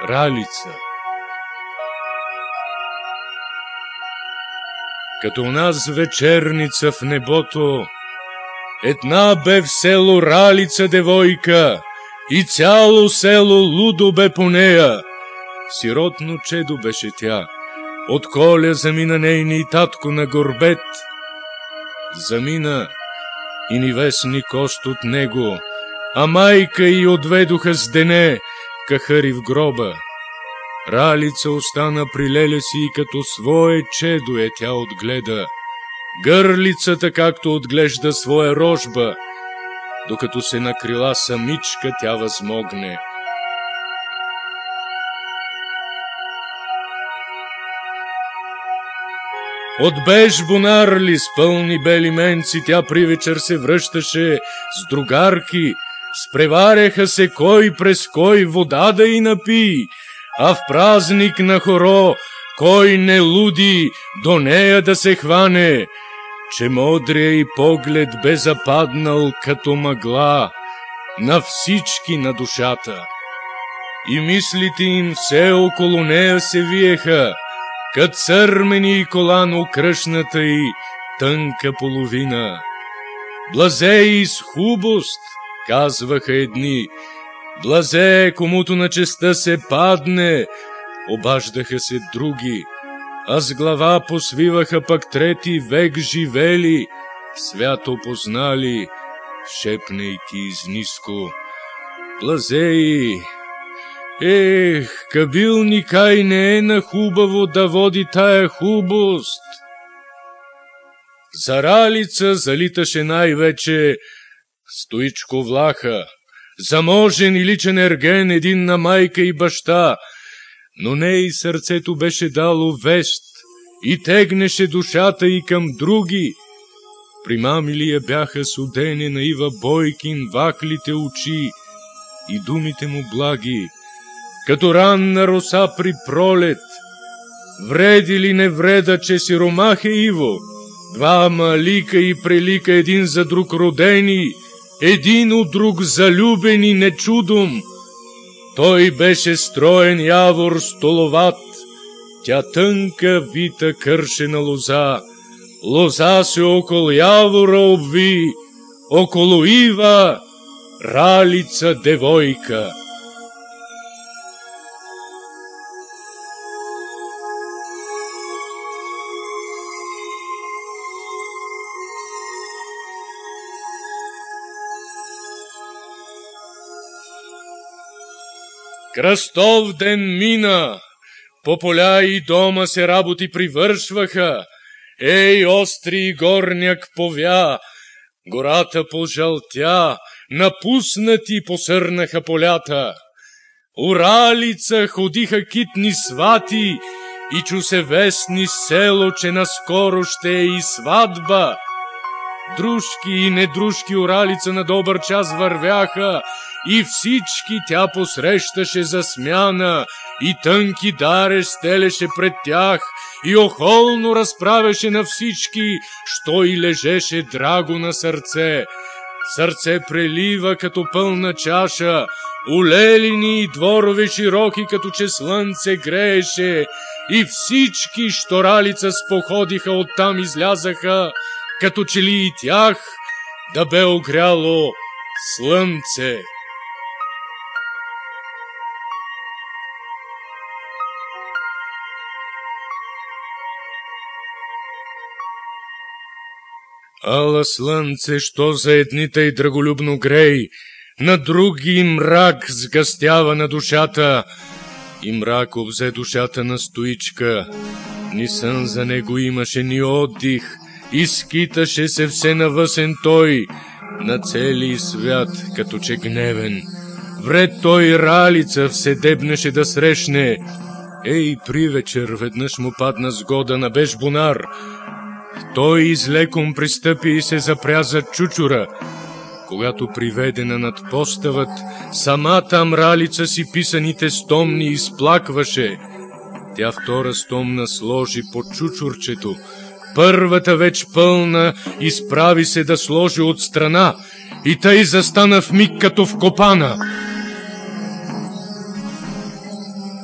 Ралица. Като нас вечерница в небото, една бе в село Ралица девойка, и цяло село лудо бе по нея. Сиротно чедо беше тя. От Коля замина нейни татко на горбет. Замина и ни вестни кост от него, а майка й отведоха с дене кахари в гроба. Ралица остана при леля си и като свое чедо я тя отгледа. Гърлицата както отглежда своя рожба, докато се накрила самичка тя възмогне. От беж бунарли с пълни бели менци тя при вечер се връщаше с другарки, спреваряха се кой през кой вода да й напи, а в празник на хоро кой не луди до нея да се хване, че модрия й поглед бе западнал като мъгла на всички на душата. И мислите им все около нея се виеха, кът сърмени и колано кръшната й тънка половина. Блазей с хубост, казваха едни, блазе, комуто на честа се падне, обаждаха се други, а с глава посвиваха пък трети век живели, свято познали, шепнейки изниско. Блазей, кабил никай не е на хубаво да води тая хубост. За Ралица залиташе най-вече Стоичко Влаха, заможен и личен ерген, един на майка и баща, но ней сърцето беше дало вест и тегнеше душата и към други. Примамили я бяха с удене на Ива Бойкин ваклите очи и думите му благи, като ранна роса при пролет. Вреди ли не вреда, че сиромах е Иво? Двама лика и прелика един за друг родени, един от друг залюбени, не чудом. Той беше строен явор столоват, тя тънка вита кършена лоза. Лоза се около явора обви, около Ива Ралица девойка. Кръстов ден мина, по поля и дома се работи привършваха. Ей, остри горняк повя, гората пожълтя, напуснати посърнаха полята. У Ралица ходиха китни свати и чу се вестни село, че наскоро ще е и сватба. Дружки и недружки у Ралица на добър час вървяха и всички тя посрещаше за смяна и тънки дареж стелеше пред тях и охолно разправяше на всички, що и лежеше драго на сърце. Сърце прелива като пълна чаша, улелини и дворове широки, като че слънце грееше, и всички, що Ралица споходиха, оттам излязаха, като че ли и тях да бе огряло слънце. Ала слънце, що за едните и драголюбно грей, на други мрак сгъстява на душата, и мрак обзе душата на Стоичка. Ни сън за него имаше, ни отдих, и скиташе се все навъсен той, на цели свят, като че гневен. Вред той Ралица все дебнеше да срещне. Ей, при вечер веднъж му падна сгода на беж бунар. Той излеком пристъпи и се запря за чучура. Когато приведена над поставът, самата Ралица си писаните стомни изплакваше. Тя втора стомна сложи под чучурчето. Първата веч пълна изправи се да сложи от страна и тъй застана в миг като вкопана.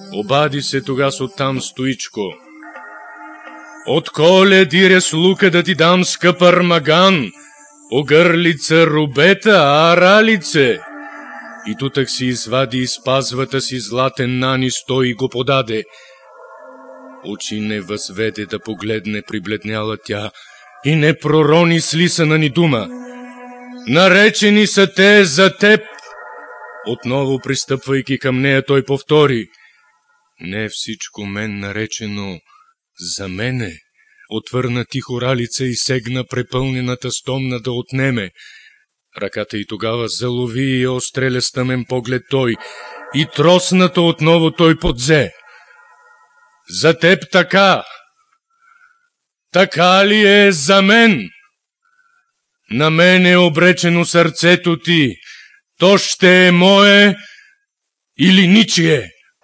Обади се тогас оттам Стоичко. Отколе дире с лука да ти дам скъпър маган, огърлица рубета, а ралице? И тутък си извади из пазвата си златен нанисто и го подаде. Очи не възведе да погледне прибледняла тя и не пророни слисана ни дума. Наречени са те за теб. Отново пристъпвайки към нея, той повтори. Не всичко мен наречено за мене. Отвърна тихо ралица и сегна препълнената стомна да отнеме. Ръката й тогава залови и остреля с тъмен поглед той, и троснато отново той подзе. За теб така. Така ли е за мен? На мен е обречено сърцето ти. То ще е мое или ничие?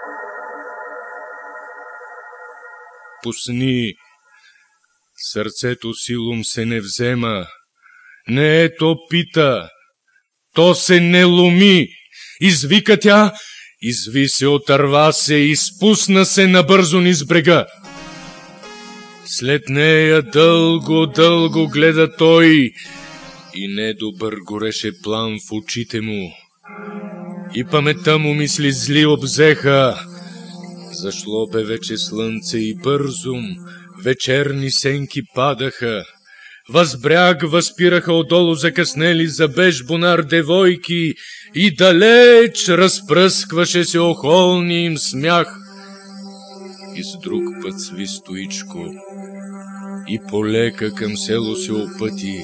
Пусни. Сърцето силом се не взема. Не е то пита. То се не ломи. Извика тя, изви се, отърва се и спусна се набързо низ брега. След нея дълго гледа той и недобър гореше план в очите му. И паметта му мисли зли обзеха. Зашло бе вече слънце и бързом вечерни сенки падаха. Възбряг възпираха отдолу закъснели за беж бунар девойки и далеч разпръскваше се охолни им смях. И с друг път сви Стоичко и полека към село се опъти.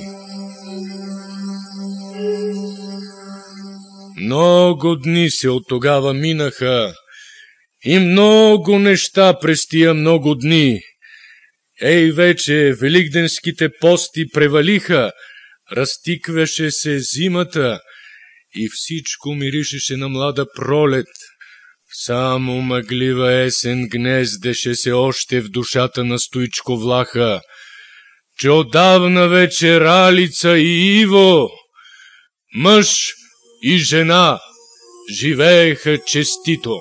Много дни се от тогава минаха и много неща през тия много дни. Ей, вече великденските пости превалиха, разтикваше се зимата и всичко миришеше на млада пролет. Само мъглива есен гнездеше се още в душата на Стоичко Влаха, че отдавна вече Ралица и Иво, мъж и жена, живееха честито.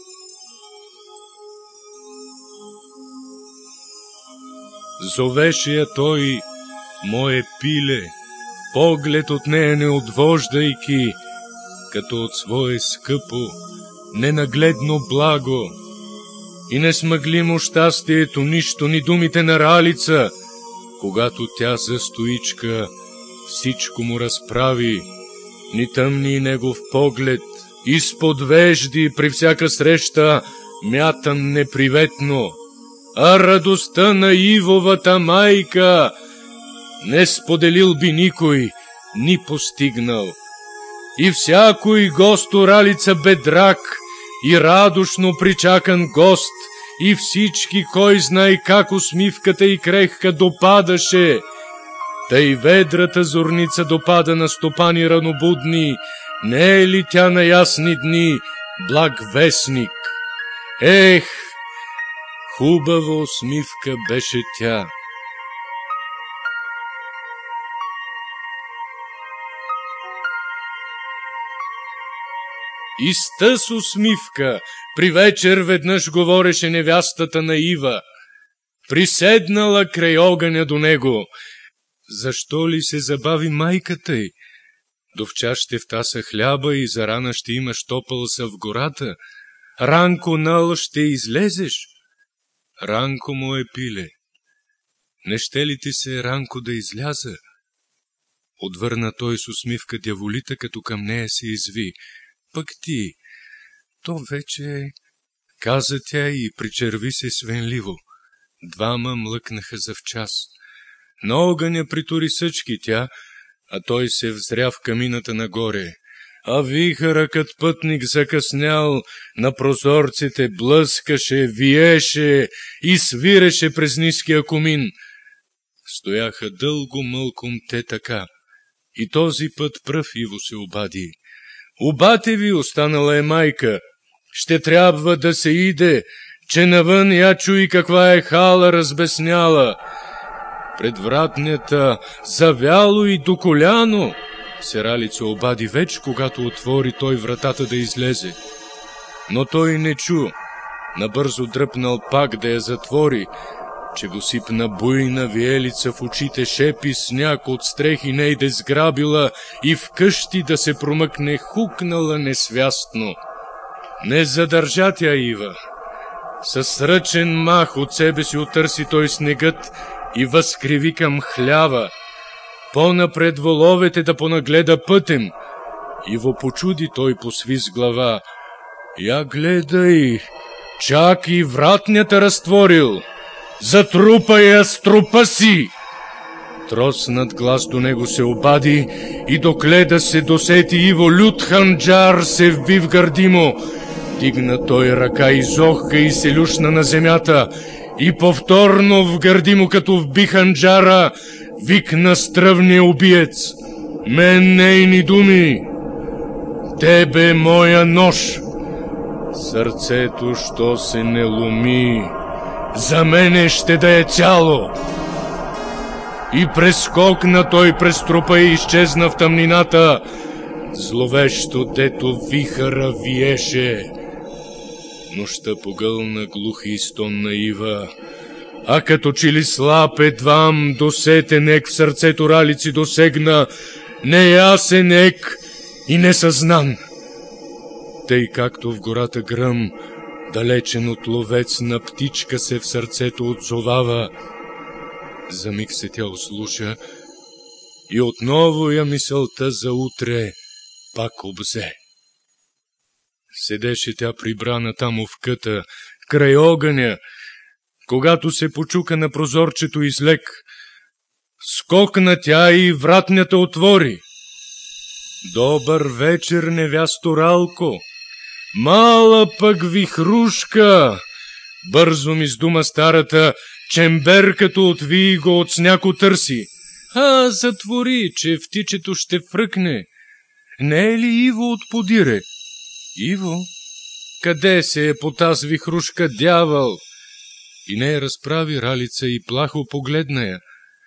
Зовеше я той мое пиле, поглед от нея не отвождайки, като от свое скъпо, ненагледно благо. И несмъглимо щастието нищо, ни думите на Ралица, когато тя за Стоичка всичко му разправи, ни тъмни негов поглед, изпод вежди при всяка среща мятан неприветно, а радостта на Ивовата майка не споделил би никой, ни постигнал. И всякой гост у Ралица бе драг и радушно причакан гост, и всички, кой знай как усмивката и крехка допадаше. Тъй ведрата зорница допада на стопани ранобудни, не е ли тя на ясни дни благ вестник? Ех, хубава усмивка беше тя. И с тъс усмивка при вечер веднъж говореше невястата на Ива. Приседнала край огъня до него. Защо ли се забави майката й? Довча ще втаса хляба и зарана ще имаш топъл са в гората. Ранко нал ще излезеш. Ранко мое пиле, не ще ли ти се ранко да изляза? Отвърна той с усмивка дяволита, като към нея се изви. Пък ти, то вече, каза тя и причерви се свенливо. Двама млъкнаха за в час. На огъня притури съчки тя, а той се взря в камината нагоре. А вихърът пътник закъснял, на прозорците блъскаше, виеше и свиреше през ниския комин. Стояха дълго мълком те така. И този път пръв Иво се обади. У бате ви останала е майка. Ще трябва да се иде, че навън я чуй каква е хала разбесняла. Пред вратнята завяло и до коляно. Се Ралица обади веч, когато отвори той вратата да излезе. Но той не чу. набързо дръпнал пак да я затвори, че го сипна буйна виелица в очите, шепи сняг от стрехи нейде сграбила и в къщи да се промъкне хукнала несвястно. Не задържа тя Ива. С ръчен мах от себе си отърси той снегът и възкриви към хлява. По-напред воловете да понагледа пътем. Иво почуди той посви с глава. Я гледай, чак и вратнята разтворил. Затрупай я с трупа си! Троснат глас до него се обади и докледа се досети Иво, лют ханджар се вби в гърди му. Дигна той ръка и зохка и се люшна на земята и повторно в гърди му, като вби ханджара, викна стръвния убиец. Мен нейни думи, тебе моя нож. Сърцето, що се не ломи, за мене ще да е цяло. И прескокна той през трупа и изчезна в тъмнината, зловещо, дето вихъра виеше. Нощта погълна глух и стон на Ива, а като че ли слаб едвам досетен ек в сърцето Ралици досегна, неясен ек и несъзнан. Тъй както в гората гръм, далечен от ловец на птичка се в сърцето отзовава. За миг се тя услуша и отново я мисълта за утре пак обзе. Седеше тя прибрана там в къта, край огъня, когато се почука на прозорчето излек. Скокна тя и вратнята отвори. Добър вечер, невясто Ралко. Мала пък вихрушка! Бързо ми с дума старата, чембер като отви го от сняко търси. Затвори, че втичето ще фръкне. Не е ли Иво от подире? Иво? Къде се е по таз вихрушка дявол? И не я разправи Ралица и плахо погледна я.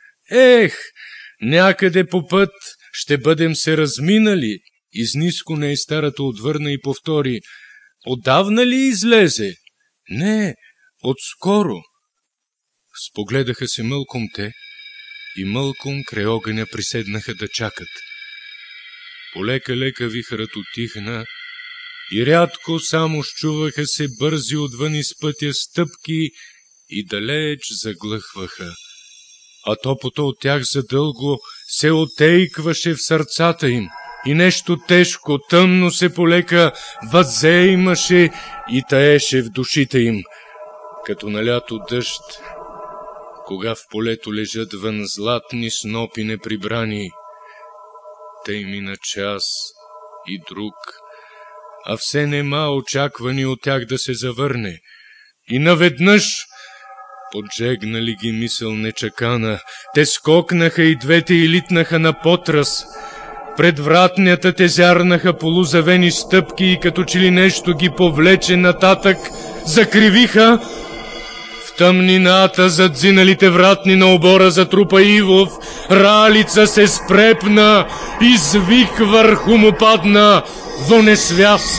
Някъде по път ще бъдем се разминали. Изниско не старата отвърна и повтори. Отдавна ли излезе? Не, отскоро. Спогледаха се мълком те и мълком край огъня приседнаха да чакат. Полека-лека вихърът утихна и рядко само счуваха се бързи отвън из пътя стъпки и далеч заглъхваха. А топото от тях задълго се отейкваше в сърцата им и нещо тежко, тъмно се полека въззеймаше и таеше в душите им, като на лято дъжд, кога в полето лежат вън златни снопи неприбрани. Тъй мина час и друг, а все нема очаквани от тях да се завърне. И наведнъж поджегнали ги мисъл нечакана, те скокнаха и двете и литнаха на потръс. Пред вратнята те зярнаха полузавени стъпки и като че ли нещо ги повлече нататък, закривиха. В тъмнината зад зиналите вратни на обора за трупа Ивов, Ралица се спрепна и звик върху му падна во несвяст.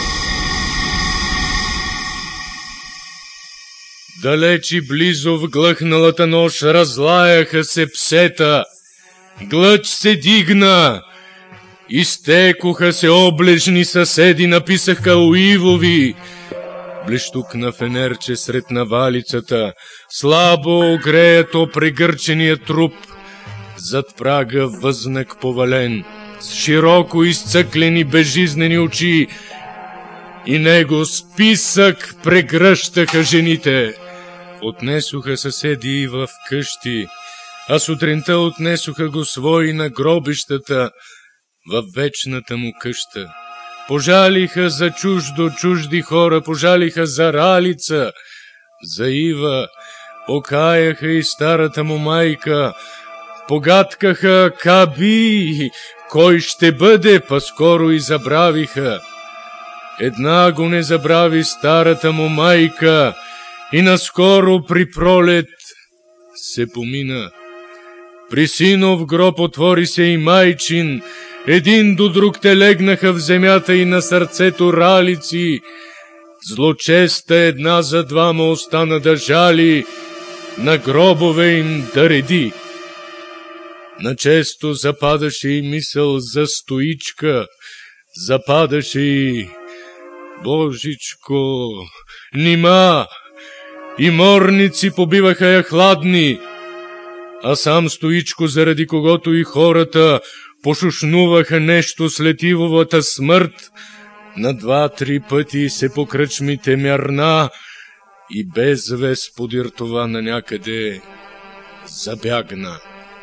Далеч и близо в глъхналата нощ разлаяха се псета. Глъч се дигна. Изтекоха се облежни съседи, написаха Уивови. Блещукна фенерче сред навалицата, слабо огреято прегърчения труп. Зад прага възнак повален, с широко изцъклени безжизнени очи. И него списък прегръщаха жените. Отнесоха съседи и в къщи, а сутринта отнесоха го свои на гробищата, във вечната му къща. Пожалиха за чужди хора, пожалиха за Ралица, за Ива, покаяха и старата му майка, погаткаха каби, кой ще бъде, па-скоро и забравиха. Една го не забрави старата му майка и наскоро при пролет се помина. При синов гроб отвори се и майчин, един до друг те легнаха в земята и на сърцето Ралици, Злочеста една за двама остана да жали, на гробове им да реди. Начесто западаше и мисъл за Стоичка, западаше и Божичко, нима, и морници побиваха я хладни, а сам Стоичко, заради когото и хората пошушнуваха нещо след Ивовата смърт, на 2-3 пъти се по кръчмите мярна и без вест подир това на някъде забягна.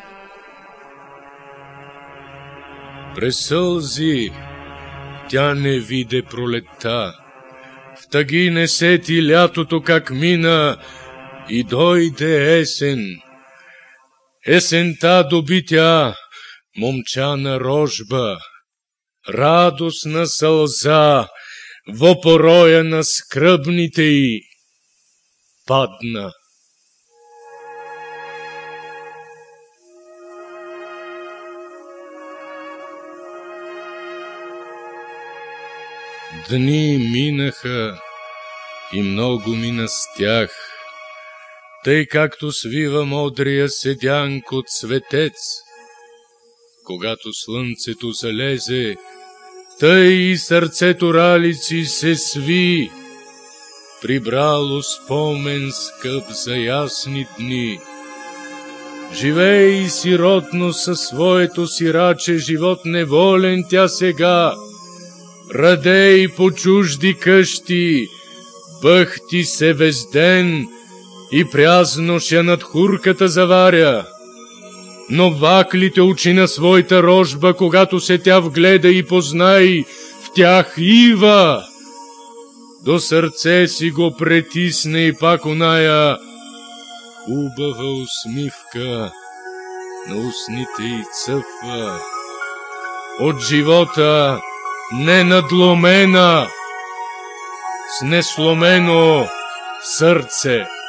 През сълзи тя не виде пролетта, в тъги не сети лятото как мина и дойде есен. Есента доби тя момчана рожба, радостна сълза во пороя на скръбните й падна. Дни минаха и много мина с тях, тъй както свива модрия седянк от светец. Когато слънцето залезе, тъй и сърцето ралици се сви, прибрало спомен скъп за ясни дни. Живей сиротно със своето сираче живот неволен тя сега, радей по чужди къщи, бъхти се вез ден и прязноша над хурката заваря. Но ваклите очи на своята рожба, когато се тя вгледа и познай в тях Ива, до сърце си го притисне и пак оная хубава усмивка на устните й цъфва. От живота ненадломена, с несломено сърце.